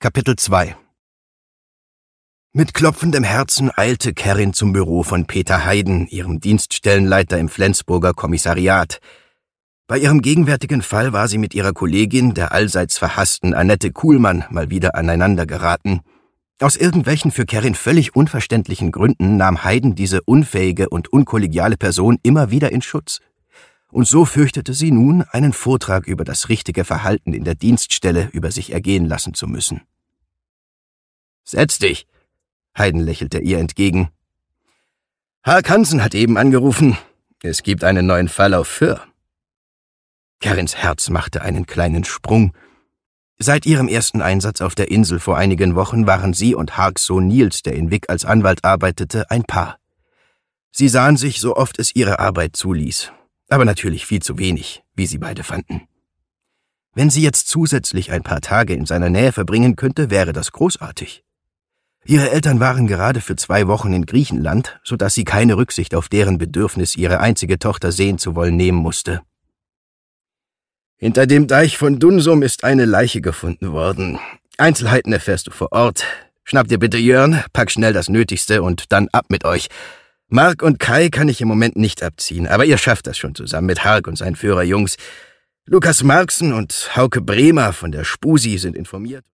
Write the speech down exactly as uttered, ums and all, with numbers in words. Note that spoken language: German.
Kapitel zwei. Mit klopfendem Herzen eilte Kerrin zum Büro von Peter Heyden, ihrem Dienststellenleiter im Flensburger Kommissariat. Bei ihrem gegenwärtigen Fall war sie mit ihrer Kollegin, der allseits verhassten Annette Kuhlmann, mal wieder aneinander geraten. Aus irgendwelchen für Kerrin völlig unverständlichen Gründen nahm Heyden diese unfähige und unkollegiale Person immer wieder in Schutz. Und so fürchtete sie nun, einen Vortrag über das richtige Verhalten in der Dienststelle über sich ergehen lassen zu müssen. »Setz dich«, Heyden lächelte ihr entgegen. »Hark Hansen hat eben angerufen. Es gibt einen neuen Fall auf Föhr.« Kerrins Herz machte einen kleinen Sprung. Seit ihrem ersten Einsatz auf der Insel vor einigen Wochen waren sie und Harks Sohn Nils, der in Wick als Anwalt arbeitete, ein Paar. Sie sahen sich, so oft es ihre Arbeit zuließ, aber natürlich viel zu wenig, wie sie beide fanden. Wenn sie jetzt zusätzlich ein paar Tage in seiner Nähe verbringen könnte, wäre das großartig. Ihre Eltern waren gerade für zwei Wochen in Griechenland, sodass sie keine Rücksicht auf deren Bedürfnis, ihre einzige Tochter sehen zu wollen, nehmen musste. »Hinter dem Deich von Dunsum ist eine Leiche gefunden worden. Einzelheiten erfährst du vor Ort. Schnapp dir bitte Jörn, pack schnell das Nötigste und dann ab mit euch. Mark und Kai kann ich im Moment nicht abziehen, aber ihr schafft das schon zusammen mit Hark und seinen Führerjungs. Lukas Marksen und Hauke Bremer von der Spusi sind informiert.«